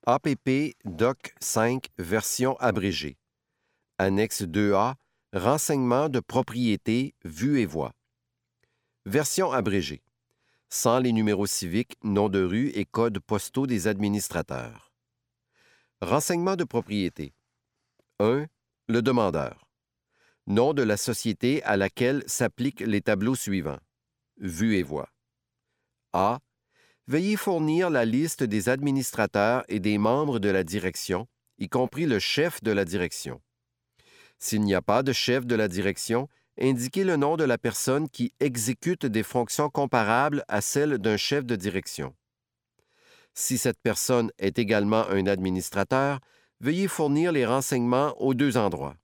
APP Doc 5 version abrégée. Annexe 2A, renseignements de propriété, vue et voix. Version abrégée. Sans les numéros civiques, noms de rue et codes postaux des administrateurs. Renseignements de propriété. 1. Le demandeur. Nom de la société à laquelle s'appliquent les tableaux suivants. Vue et voix. A. Veuillez fournir la liste des administrateurs et des membres de la direction, y compris le chef de la direction. S'il n'y a pas de chef de la direction, indiquez le nom de la personne qui exécute des fonctions comparables à celles d'un chef de direction. Si cette personne est également un administrateur, veuillez fournir les renseignements aux deux endroits.